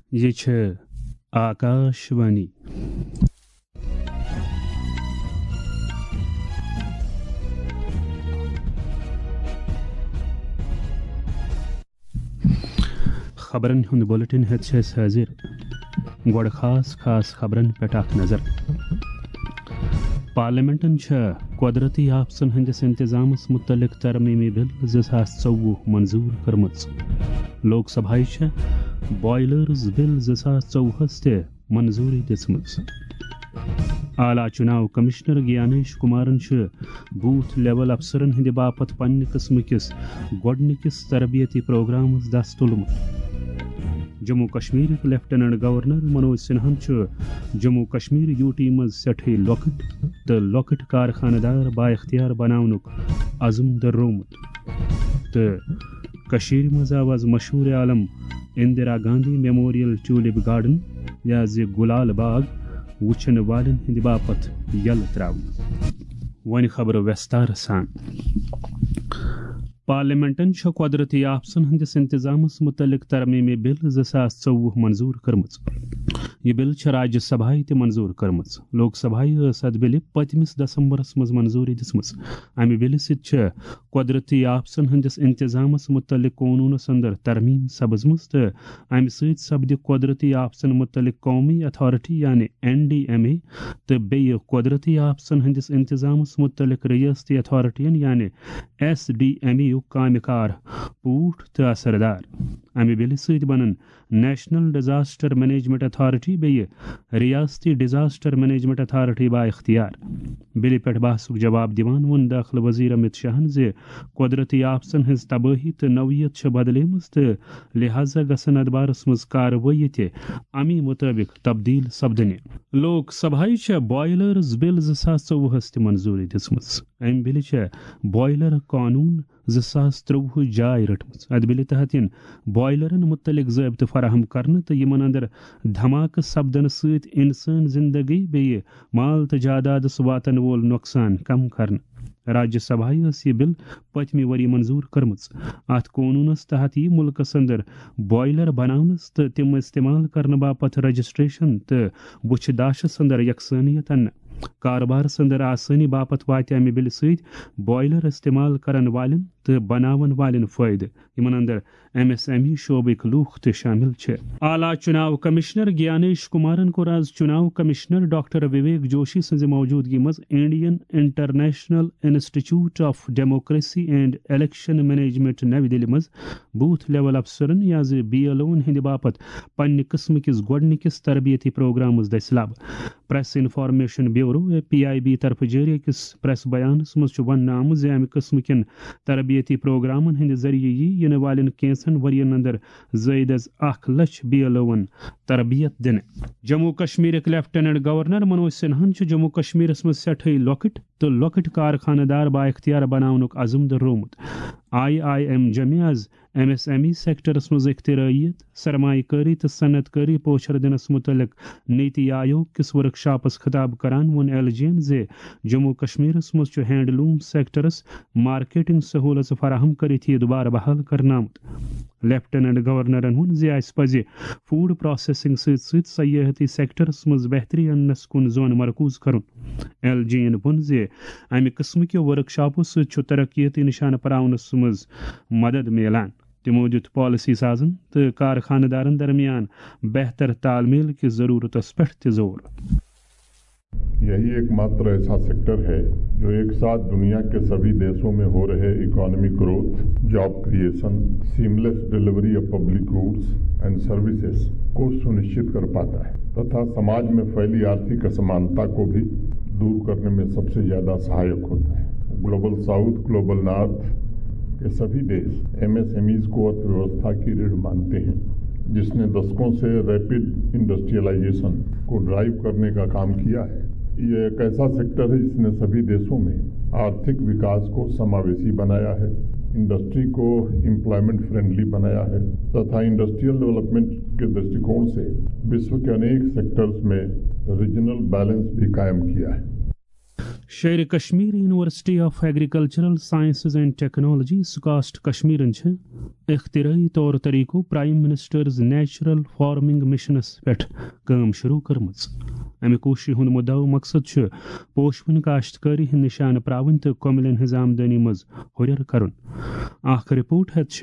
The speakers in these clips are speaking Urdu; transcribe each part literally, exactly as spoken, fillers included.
یہ چھ آکاش وانی خبرن ہند بلٹن ہت حاضر گوڑ خاص خاص خبرن پہ اخ نظر پارلیمنٹن قدرتی آفسن ہندس انتظامس متعلق ترمیمی بل زاس ژوہ منظور کرمز لوک سبھا بوائلرز بل زاس ژوہس تہ منظوری دژمژ اعلی چناو کمشنر گیانیش کمارن بوتھ لیول افسرن ہند باپت پنہ قسم کس گوڈنکس تربیتی پروگرامس دس تلمت Jammu Kashmir lieutenant governor Manoj سنہن Jammu Kashmir U T مز سٹھے لۄکٕٹۍ تو لۄکٕٹۍ کارخانہ دار با اختیار بناونُک عزم دررومت تو کشیر مز آو آز مشہور عالم Indira Gandhi memorial tulip garden یا زِ گلال باغ وچھن والن ہند باپت یل تراؤن ون خبر وستار سان پارلیمنٹن قدرتی آفسن ہندس انتظامس متعلق ترمیمی بل زاس ژوہ منظور کرمز یہ بل راجیہ سبھا تہ منظور کرمز لوک سبھا ٲس اتھ بلہِ پٔتمِس دسمبرس مز منظوری دژمٕژ امہ بلہِ سۭتۍ قدرتی آفسن ہندس انتظامس متعلق قونوٗنس اندر ترمیم سپزمٕژ تہٕ امہ سۭتۍ سپدِ قدرتی آفسن متعلق قومی اتھارٹی یعنی این ڈی ایم اے تہٕ بیٚیہِ قدرتی آفسن ہندس انتظامس متعلق ریاستی اتھارٹین یعنی ایس ڈی ایم اے یُک کامہِ کار پوٗٹھ تہٕ اثردار امہ بلہِ سۭتۍ بنن نیشنل ڈیزاسٹر مینجمنٹ اتھارٹی بیٚیہِ ریاستی ڈیزاسٹر مینجمنٹ اتھارٹی با اختیار بلہِ پٮ۪ٹھ بحثُک جواب دِوان ووٚن داخلہٕ وزیر امت شاہن زِ قدرتی آفسن ہٕنٛز تبٲہی تہٕ نوعیت چھِ بدلیمٕژ تہٕ لہذا گژھن اتھ بارس منٛز کاروٲیی تہِ امی مطٲبق تبدیل سپدٕنہِ لوک سبھایہِ چھےٚ بوائلرز بل زٕ ساس ژوٚوُہس تہِ منظوری دِژمٕژ امہِ بلہِ چھےٚ بوائلر قانون زٕ ساس ترٛوٚوُہ جاے رٔٹمٕژ اتھ بلہِ تحت یِن بوائلرن متعلق ضٲبطہٕ فراہم کرنہٕ تہٕ یِمن اندر دھماکہٕ سپدنہٕ سۭتۍ انسٲنی زندگی بیٚیہِ مال تہٕ جادادس واتن وول نۄقصان کم کرنہٕ راجیہ سبھا ٲس یہِ بل پٔتمہِ ؤری منظور کٔرمٕژ اتھ قونوٗنس تحت یی مُلکس اندر بوائلر بناونس تہٕ تِم استعمال کرنہٕ باپت رجسٹریشن تہٕ بُچھِ داشس اندر یکسٲنیت اننہٕ کاربارس اندر آسٲنی باپت واتہِ امہِ بلہِ سۭتۍ بوائلر استعمال کرن والٮ۪ن تہٕ بناون والٮ۪ن فٲیدٕ یِمن اندر ایم ایس ایم ای شعبٕکۍ لوٗکھ تہِ شٲمِل چھِ اعلی چناو کمشنر گیانیش کمارن کوٚر آز چناو کمشنر ڈاکٹر وویک جوشی سٕنزِ موجودگی منٛز Indian International Institute of Democracy and Election Management نوِ دِلہِ منٛز بوتھ لیول افسرن یا زِ بی ایل اوون ہندِ باپت پننہِ قٕسمہٕ کِس گۄڈنِکِس تربیتی پروگرامس دٔسِلب Press Information Bureau A P I B طرفہٕ جٲری أکِس پریس بیانس منٛز چھُ وننہٕ آمُت زِ امہِ قٕسمہٕ کٮ۪ن تربیتی پروگرامن ہٕنٛدِ ذٔریعہٕ یی یِنہٕ والٮ۪ن کینٛژن ؤرین اندر زٲیِد از اکھ لچھ بی ایل اوون تربیت دِنہٕ جموں کشمیرٕکۍ لیفٹیننٹ گورنر منوج سنہن چھُ جموں کشمیرس منٛز سٮ۪ٹھٕے لۄکٕٹۍ تہٕ لۄکٕٹۍ کارخانہٕ دار با اختیار بناونُک عزم دررومُت آئی آئی ایم جمہِ آز M S M E sectors منٛز اختِرٲییت سرمایہ کٲری تہٕ صنعت کٲری پوچھر دِنس متعلق نیتی آیوگ کِس ورک شاپس خطاب کران ووٚن ایل جی یَن زِ جموں کشمیرس منٛز چھُ ہینڈلوٗم سیکٹرس مارکیٹنگ سہوٗلژ فراہم کٔرِتھ یہِ دُبارٕ بحال کرنہٕ آمُت لیفٹیننٹ گورنرن ووٚن زِ اسہِ پزِ فوڈ پروسیسنگ سۭتۍ سۭتۍ سیاحتی سیکٹرس منٛز بہتری اننس کُن زون مرکوز کرُن ایل جی یَن ووٚن زِ امہِ قٕسمٕکیو ورک شاپو سۭتۍ چھُ ترقیٲتی نِشانہٕ پراونس منٛز مدد میلان تِمو دِیُت پالسی سازن تہٕ کارخانہٕ دارن درمیان بہتر تال میل کِس ضروٗرتس پٮ۪ٹھ تہِ زور یہی ایک ماتر ایسا سیکٹر ہے جو ایک ساتھ دنیا کے سبھی دیشوں میں ہو رہے economic growth job creation seamless delivery of public goods and services کو سنشچت کر پاتا ہے تتھا سماج میں پھیلی آرتھک اسمانتا کو بھی دور کرنے میں سب سے زیادہ سہایک ہوتا ہے گلوبل ساؤتھ گلوبل نارتھ کے سبھی دیش ایم ایس ایم ایز کو ارتھ ویوستھا کی ریڑھ مانتے ہیں جس نے دشکوں سے ریپڈ انڈسٹریلائزیشن کو ڈرائیو کرنے کا کام کیا ہے یہ ایک ایسا سیکٹر ہے جس نے سبھی دیشوں میں آرتھک وکاس کو سماویشی بنایا ہے انڈسٹری کو امپلائمنٹ فرینڈلی بنایا ہے تتھا انڈسٹریل ڈیولپمنٹ کے درشٹیکون سے وشو کے انیک سیکٹرز میں ریجنل بیلنس بھی قائم کیا ہے Sher Kashmir University of Agricultural Sciences and Technology SKUAST کشمیرن اختراعی طور طریقوں prime minister's natural farming missions پہ کام شروع کرمز. امہ کوشش ہند مدعا و مقصد پوشون کاشتکاری ہند نشانہ پراون تو کملن ہز آمدنی مز ہریر کرن. اخ رپورٹ ہت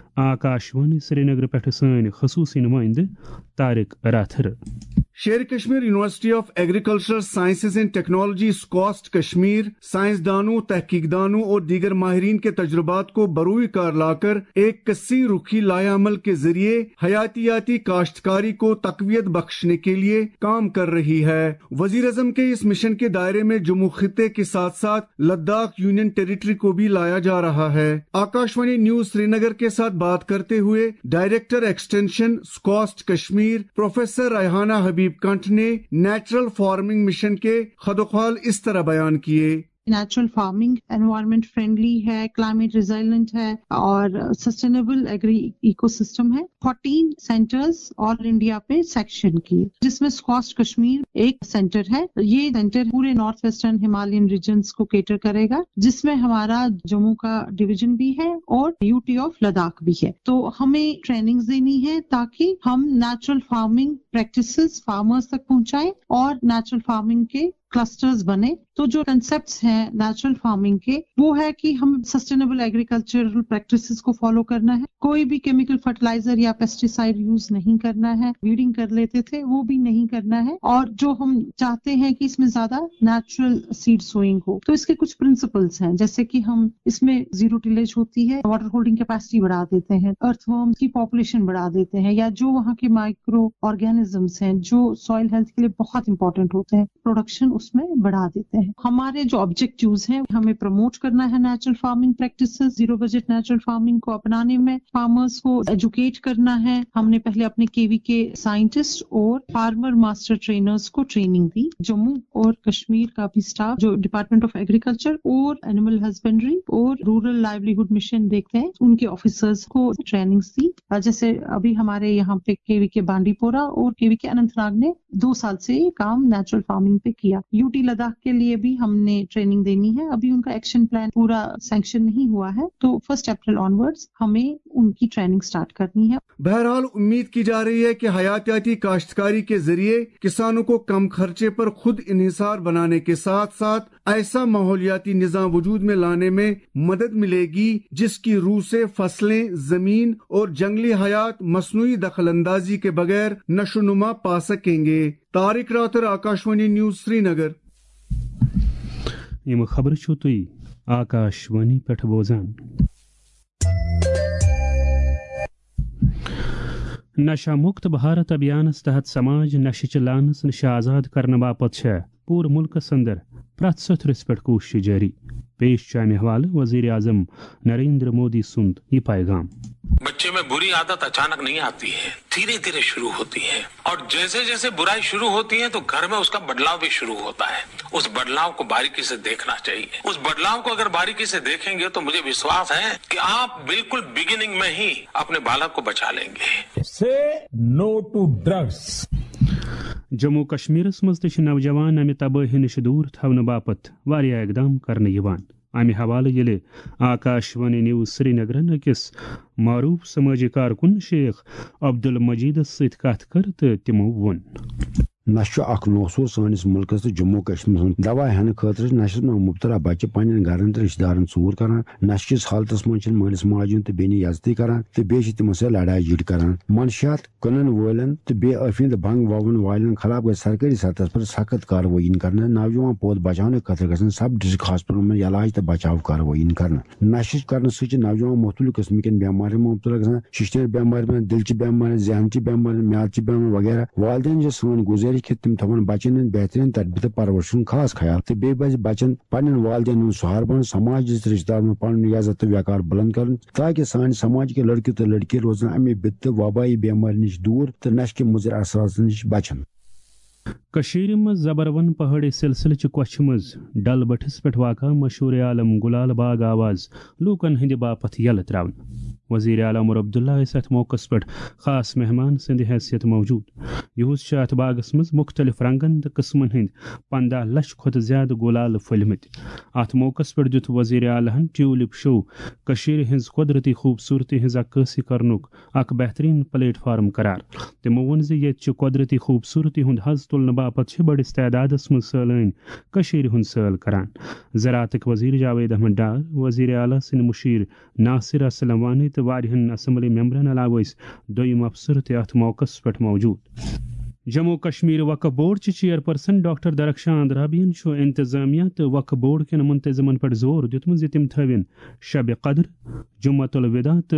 آکاشوانی سری نگر پہ سن خصوصی نمائندہ Tariq Rather. Sher Kashmir University of Agricultural Sciences and Technology SKUAST Kashmir سائنسدانوں، تحقیق دانوں اور دیگر ماہرین کے تجربات کو بروئے کار لا کر ایک کثیر رخی لائحہ عمل کے ذریعے حیاتیاتی کاشتکاری کو تقویت بخشنے کے لیے کام کر رہی ہے. وزیر اعظم کے اس مشن کے دائرے میں جموں خطے کے ساتھ ساتھ لداخ یونین ٹیریٹری کو بھی لایا جا رہا ہے. آکاشوانی نیوز سری نگر کے ساتھ بات کرتے ہوئے director extension SKUAST Kashmir professor Rehana Habib Kanth نے نیچرل فارمنگ مشن کے خدوخال اس طرح بیان کیے. نیچرل فارمنگ انوائرمنٹ فرینڈلی ہے، کلائمیٹ ریزائلنٹ ہے اور سسٹینیبل ایگری ایکو سسٹم ہے. فورٹین سینٹرز آل انڈیا پہ سیکشن کی، جس میں سکاسٹ کشمیر ایک سینٹر ہے. یہ سینٹر پورے نارتھ ویسٹرن ہمالیین ریجنز کو کیٹر کرے گا، جس میں ہمارا جموں کا ڈویژن بھی ہے اور یو ٹی آف لداخ بھی ہے. تو ہمیں ٹریننگز دینی ہے تاکہ ہم نیچرل فارمنگ پریکٹسز فارمرز تک پہنچائیں اور نیچرل فارمنگ کے کلسٹرز بنے. تو جو کنسپٹس ہیں نیچرل فارمنگ کے وہ ہے کہ ہم سسٹینیبل ایگریکلچرل پریکٹسز کو فالو کرنا ہے. کوئی بھی کیمیکل فرٹیلائزر یا پیسٹیسائڈ یوز نہیں کرنا ہے. ویڈنگ کر لیتے تھے وہ بھی نہیں کرنا ہے. اور جو ہم چاہتے ہیں کہ اس میں زیادہ نیچرل سیڈ سوئنگ ہو، تو اس کے کچھ پرنسپلس ہیں، جیسے کہ ہم اس میں زیرو ٹیلیج ہوتی ہے، واٹر ہولڈنگ کیپیسٹی بڑھا دیتے ہیں، ارتھ ورم کی پاپولیشن بڑھا دیتے ہیں، یا جو وہاں کے مائکرو آرگینزمس ہیں جو سوئل ہیلتھ کے لیے بہت امپورٹنٹ ہوتے ہیں، پروڈکشن اس میں بڑھا دیتے ہیں. ہمارے جو آبجیکٹیوز ہیں، ہمیں پروموٹ کرنا ہے natural farming practices, zero budget natural farming کو اپنانے میں فارمرز کو ایجوکیٹ کرنا ہے. ہم نے پہلے اپنے کے وی کے سائنٹسٹ اور فارمر ماسٹر ٹرینرز کو ٹریننگ دی. جموں اور کشمیر کا بھی اسٹاف جو ڈپارٹمنٹ آف ایگریکلچر اور اینیمل ہسبینڈری اور رورل لائیولیہڈ مشن دیکھتے ہیں، ان کے آفیسرز کو ٹریننگز دی. جیسے ابھی ہمارے یہاں پہ کے وی کے بانڈی پورہ اور کے وی کے اننت ناگ نے دو سال سے یہ کام نیچرل فارمنگ پہ کیا. یو ٹی لداخ کے لیے بھی ہم نے ٹریننگ دینی ہے. ابھی ان کا ایکشن پلان پورا سینکشن نہیں ہوا ہے، تو فرسٹ اپریل آنورڈز ہمیں ان کی ٹریننگ سٹارٹ کرنی ہے. بہرحال امید کی جا رہی ہے کہ حیاتیاتی کاشتکاری کے ذریعے کسانوں کو کم خرچے پر خود انحصار بنانے کے ساتھ ساتھ ایسا ماحولیاتی نظام وجود میں لانے میں مدد ملے گی جس کی روح سے فصلیں، زمین اور جنگلی حیات مصنوعی دخل اندازی کے بغیر نشو و نما پا سکیں گے. Tariq Rather, Akashvani news Srinagar. یم خبر چھو تھی آکاشوانی پٹھ بوزان. نشہ مکت بھارت ابھیانس تحت سماج نشہ لانس نش آزاد کرنے باپت پور ملکس اندر پریت ستھرس پہ کوشش جاری. پیش امہ حوالہ وزیر اعظم نریندر مودی سند یہ پیغام. بچے میں بری عادت اچانک نہیں آتی ہے، دھیرے دھیرے شروع ہوتی ہے، اور جیسے جیسے برائی شروع ہوتی ہے تو گھر میں اس کا بدلاؤ بھی شروع ہوتا ہے. اس بدلاؤ کو باریکی سے دیکھنا چاہیے. اس بدلاؤ کو اگر باریکی سے دیکھیں گے تو مجھے وشواس ہے کہ آپ بالکل بگننگ میں ہی اپنے بالک کو بچا لیں گے. Say no to drugs. Jammu کشمیرس مز تہ نوجوان امہ تباہی نش دور تھونہ باپت واریاہ اقدام کرنے یوان. امہ حوالہ یل آکاشوانی نیوز سری نگرن اکس معروف سماجی کارکن شیخ عبد المجیدس ست کت کر تو تمو ون. نشہ اخ نوسور سانس ملکس تو جموں کشمیر دوا ہینہ خاطر نشس میں مبتلا بچہ پنن گھرن تو رشتہ دارن ژور کران. نشہ کس حالتس من مالس ماجن تو بیٚنہِ عزتی کران تو بیٚیہِ تمو سۭتۍ لڑائی جھڑ کران. منشیات کٕنن وٲلٮ۪ن تو بے ٲفیٖد بنگ وون والٮ۪ن خلاف گژھِ سرکاری سطحس پر سخت کاروٲیی کرنہٕ. نوجوان پود بچاونہٕ خٲطرٕ گژھن سب ڈسٹرکٹ ہاسپٹلن منٛز علاج تو بچاو کاروٲیی کرنہٕ. نشہ کرنہٕ سۭتۍ چھِ نوجوان مختلف قسم کٮ۪ن بٮ۪مارٮ۪ن مبتلا گژھان. ششتٕر بٮ۪مارِ منٛز دلچہِ بٮ۪مارِ، ذہنچہِ بٮ۪مارِ، میادچہِ بٮ۪مارِ وغیرہ. والدین چھِ سٲنۍ گُزٲرِش کہِ تِم تھاون بچن ہند بہترین تربیت و پرورش خاص خیال تو بے پز بچن پنن والدین ہند سہار بن سماج رشتہ دارن پن عزت تو وقار بلند کرن تاکہ سان سماج کے لڑکے تو لڑکی روزن امہ بت وبائی بیمار نش دور تو نشہ کے مضر اثرات نش بچن. کشیر مز زبرون پہاڑی سلسلہ کوچھ مز ڈل بٹھس پہ واقع مشہور عالم گلال باغ آواز لوکن ہند باپت یل تراون. وزیر اعلیٰ عمر عبداللہ ات موقع پہ خاص مہمان سند حیثیت موجود. یہس ات باغس مز مختلف رنگن تو قسمن ہند پندہ لچھ کھت زیادہ گلال پھلمت. ات موقع پہ دت وزیر اعلیٰ ٹیولپ شو کشیر ہز قدرتی خوبصورتی ہز عکاسی کرنک اک بہترین پلیٹ فارم قرار. تمو ون زِ قدرتی خوبصورتی ہند حز تلنے باپت بڑس تعدادس مز سالین کشیر ہند سال کران. زراعتک وزیر جاوید احمد ڈار، وزیر اعلیٰ سند مشیر ناصر اسلم وانی تو واریہن اسمبلی ممبرن علاوہ دویم افسر تہ ات موقع پہ موجود. جموں کشمیر وقف بورڈ چہ چیئر پرسن ڈاکٹر درخشان رابین انتظامیہ تو وقف بورڈ کن منتظمن پہ زور دتمت تم تھوین شب قدر، جمعۃ الوداع تو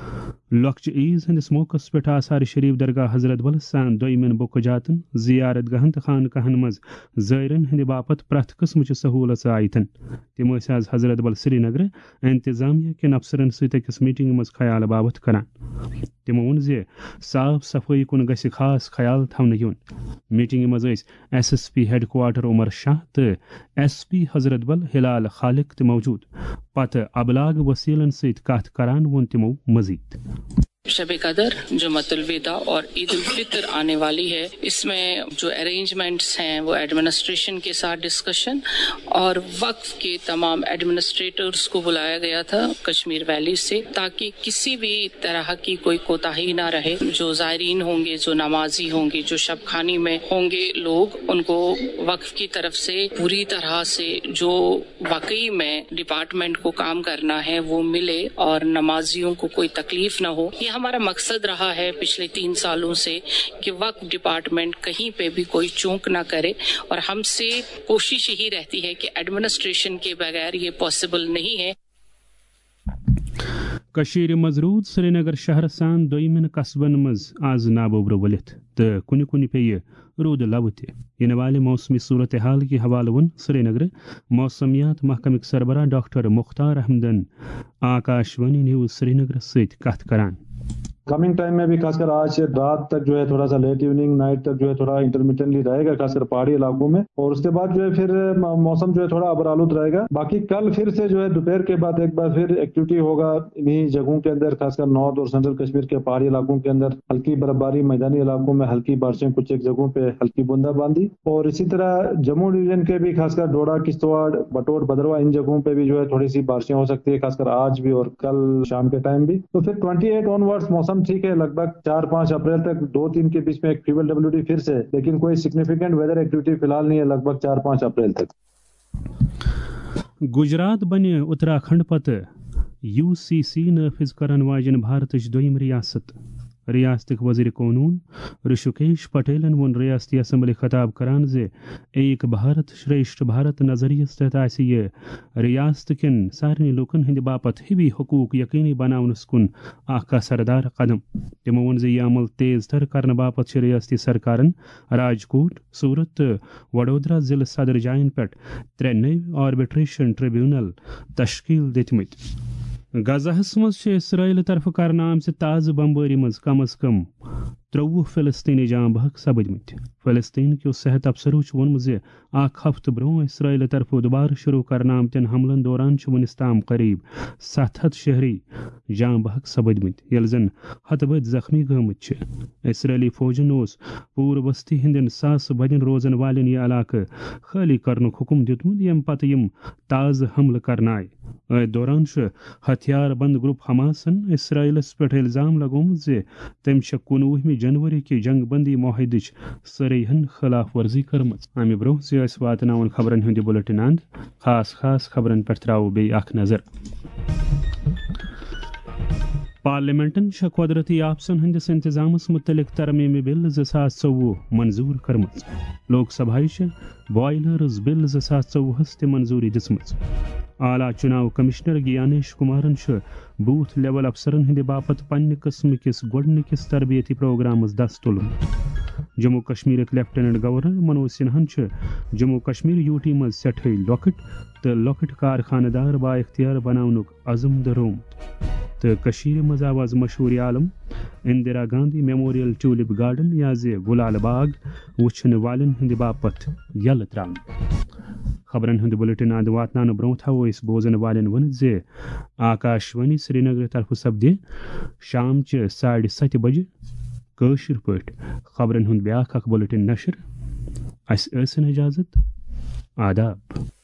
لکچہ عیز ہندس موقع پہ آثار شریف درگاہ حضرت بل سان دویمن بک جاتن زیارت گاہن تو خانقاہن مز زائرن ہند باپت پرت قسم چہ سہولت آیتن. تم آز حضرت بل سری نگر انتظامیہ کن افسرن ست اکس میٹنگ مز خیال بابت کران. تمو وون زِ صاف صفائی کن گژھِ خاص خیال تھونہٕ یُن. میٹنگ مز S S P headquarter Umar Shah تو ایس پی حضرت بل ہلال خالق تہ موجود. پتہ ابلاغ وسیلن ست کت کران وون تمو مزید شب قدر، جمعۃ الوداع اور عید الفطر آنے والی ہے. اس میں جو ارینجمنٹس ہیں وہ ایڈمنسٹریشن کے ساتھ ڈسکشن اور وقف کے تمام ایڈمنسٹریٹرز کو بلایا گیا تھا کشمیر ویلی سے، تاکہ کسی بھی طرح کی کوئی کوتاہی نہ رہے. جو زائرین ہوں گے، جو نمازی ہوں گے، جو شب خانی میں ہوں گے لوگ، ان کو وقف کی طرف سے پوری طرح سے جو واقعی میں ڈپارٹمنٹ کو کام کرنا ہے وہ ملے اور نمازیوں کو کوئی تکلیف نہ ہو. یہ ہمارا مقصد رہا ہے پچھلے تین سالوں سے کہ وقف ڈپارٹمنٹ کہیں پہ بھی کوئی چونک نہ کرے، اور ہم سے کوشش یہی رہتی ہے کہ ایڈمنسٹریشن کے بغیر یہ پاسبل نہیں ہے. کشیر مزرود سری نگر شہر سان دویمن قصبن مز آز نابوبر ولت تو کن کن پیہ رود لو تہ. ین والے موسمی صورت حال کے حوالہ ون سری نگر موسمیات محکمک سربراہ ڈاکٹر مختار احمدن آکاشوانی نیوز سری نگر ست کت کران. کمنگ ٹائم میں بھی خاص کر آج رات تک جو ہے تھوڑا سا لیٹ ایوننگ نائٹ تک جو ہے تھوڑا انٹرمیٹنٹلی رہے گا خاص کر پہاڑی علاقوں میں، اور اس کے بعد جو ہے پھر موسم جو ہے تھوڑا ابرآلود رہے گا. باقی کل پھر سے جو ہے دوپہر کے بعد ایک بار پھر ایکٹیویٹی ہوگا انہیں جگہوں کے اندر، خاص کر نارتھ اور سینٹرل کشمیر کے پہاڑی علاقوں کے اندر ہلکی برف باری، میدانی علاقوں میں ہلکی بارشیں، کچھ ایک جگہوں پہ ہلکی بوندا باندی. اور اسی طرح جموں ڈویژن کے بھی خاص کر ڈوڈا، کشتواڑ، بٹور، بھدرواہ ان جگہوں پہ بھی جو ہے تھوڑی سی بارشیں ہو سکتی ہے خاص کر آج بھی اور کل شام کے ٹائم بھی. تو پھر ٹوئنٹی ایٹ آن ورڈ موسم ٹھیک ہے، لگ بھگ چار پانچ اپریل تک دو تین کے بیچ میں ایک فیول ڈبلو ڈی پھر سے، لیکن کوئی سگنیفیکینٹ ویدر ایکٹیویٹی فی الحال نہیں ہے لگ بھگ چار پانچ اپریل تک. گجرات بنہ اتراکھنڈ پتہ یو سی سی نافذ کرن واجن بھارتچ دویم ریاست. ریاستک وزیر قانون رشکیش پٹیلن وون ریاستی اسمبلی خطاب کران زِ ایک بھارت شریشٹھ بھارت نظریس تحت آسہِ یہ ریاست کن سارنی لوکن ہند باپت ہِوی حقوق یقینی بناونس کن اخ اثردار قدم. تمو وون زِ یہ عمل تیز تر کرنے باپت چھ ریاستی سرکارن راجکوٹ، سورت تو وڈودرا ضلع صدر جائن پہ ترے نئی آربٹریشن ٹریبیونل تشکیل دتمت. غزہس مز اسرائیل طرف کرنا آمژ تازہ بمباری مز کم از کم تروہ فلسطینی جان بحق سپدمت. فلسطین کیو صحت افسرو وونمت زِ اکھ ہفتہ برونٛہہ اسرائیل طرف دوبارہ شروع کرنا آمتین حملن دوران ونس تام قریب ستھ ہتھ شہری جان بحق سپدمت، یل زن ہتھ بد زخمی گمت. اسرائیلی فوجن اس پور بستی ہندین ساس بدین روزن والن یہ علاقہ خالی کرنک حکم دتمت یم پتہ یم تازہ حملہ کرنا آئے. ات دوران ہتھیار بند گروپ حماسن اسرائیلس پہ الزام لگومت زِ تم کنوہمی جنوری کی جنگ بندی معاہدچ سرحدن خلاف ورزی کرمت. امہ برونٛہہ زِ واتناون خبرن ہند بلٹن اند خاص خاص خبرن پہ تراو بیٚیہِ اکھ نظر. پارلیمنٹن چھ قدرتی آفسن ہندس انتظامس متعلق ترمیمی بل زٕ ساس ژوٚوُہ منظور کرمژ. لوک سبھایہ چھ بوائلرز بل زٕ ساس ژوٚوُہس تہ منظوری دژمژ. اعلیٰ چناو کمشنر گیانیش کمارن بوتھ لیول افسرن ہند باپت پنہ قسم کس گۄڈنکس تربیتی پروگرامس دست تلمت. Jammu Kashmir lieutenant governor Manoj سنہن Jammu Kashmir U T مز سٹھے لۄکٕٹۍ تہٕ لۄکٕٹۍ کارخانہٕ دار با اختیار بناونُک عزم درومت تہٕ کٔشیٖرِ منٛز آو آز مشہوٗر عالم Indira Gandhi memorial tulip garden یا زِ گُلال باغ وٕچھن والٮ۪ن ہٕنٛدِ باپتھ یلہٕ ترٛاونہٕ. خبرن ہُنٛد بُلٹن اند واتناونہٕ برٛونٛہہ تھاوو أسۍ بوزن والٮ۪ن ؤنِتھ زِ آکاشوانی سری نگر طرفہٕ سپدِ شامچہِ ساڑِ سَتہِ بجہِ کٲشِر پٲٹھۍ خبرن ہُنٛد بیٛاکھ اکھ بُلٹن نشر. اَسہِ ٲسِن اجازت. آداب.